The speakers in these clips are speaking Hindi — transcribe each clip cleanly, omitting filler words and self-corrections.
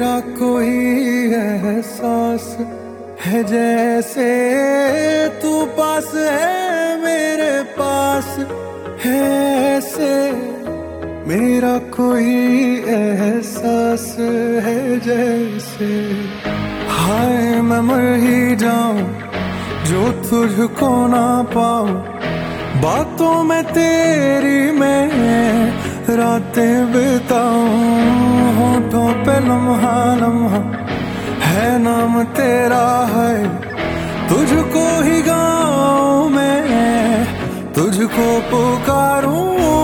मेरा कोई एहसास है जैसे तू पास है मेरे पास है ऐसे। मेरा कोई एहसास है जैसे हाय मैं मर ही जाऊं जो तुझको ना पाऊं। बातों में तेरी मैं रातें बिताऊं। होठों पे लम्हा लम्हा है नाम तेरा है। तुझको ही गाऊं मैं तुझको पुकारूं।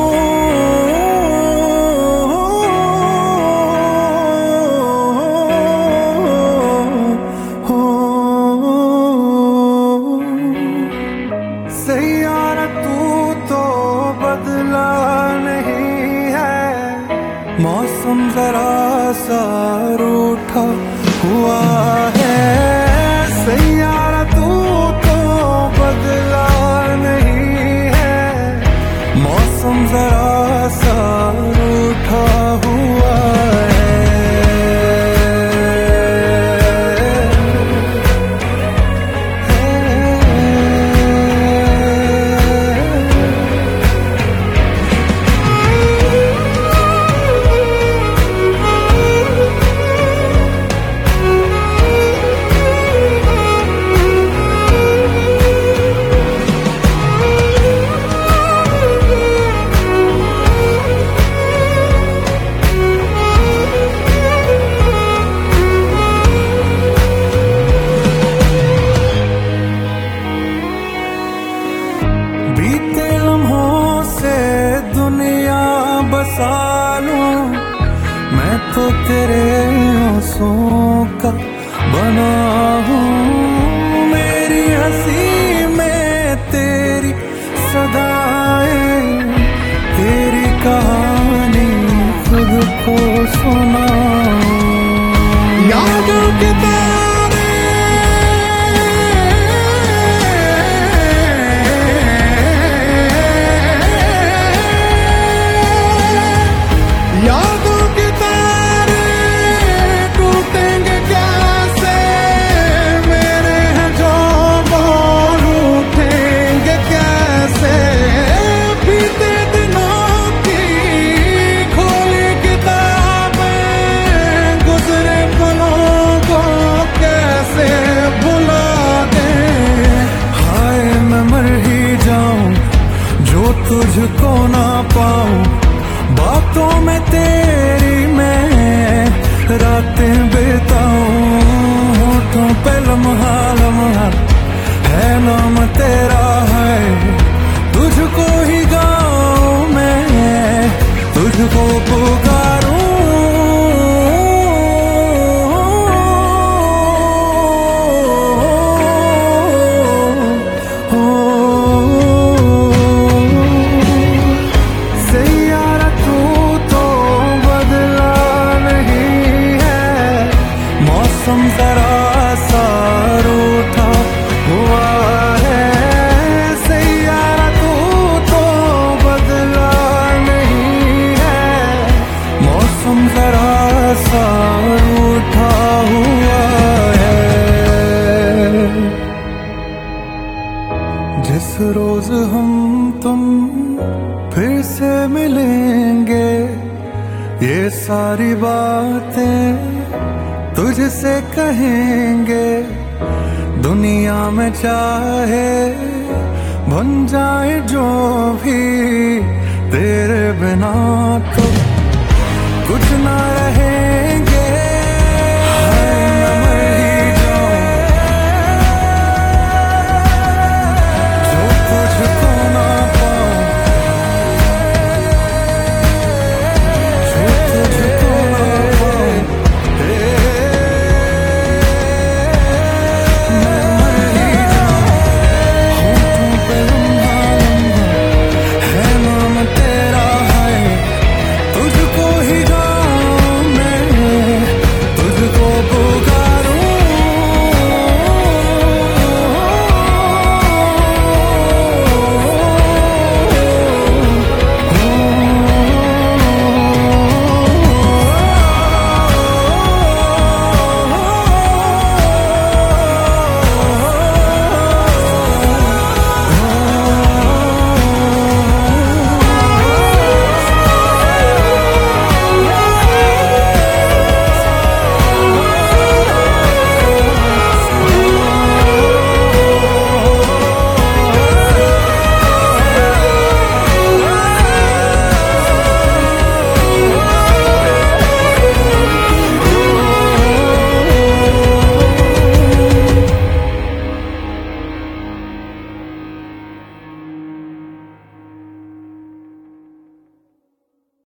सैयारा तू तो बदला नहीं है। मौसम जरा सा रूठा हुआ है। सैयारा तू तो बदला नहीं है। मौसम जरा सा रूठा हुआ है। बीते लम्हों से दुनिया बसा लूं मैं तो तेरे आंसुओं का बना हूँ। मेरी हंसी में तेरी सदाएं तेरी कहानी खुद को सुनाऊं। यादों के तुझको ना पाऊं। बातों में तेरी मैं रातें बिताऊं। होठों पे लम्हा लम्हा है नाम तेरा है। तुझको ही गाऊं मैं तुझको पुकारूं। मौसम जरा सा रूठा हुआ है। सैयारा तू तो बदला नहीं है। मौसम जरा सा रूठा हुआ है। जिस रोज हम तुम फिर से मिलेंगे ये सारी बातें तुझसे कहेंगे। दुनिया में चाहे बन जाए जो भी तेरे बिना तो कुछ ना रहे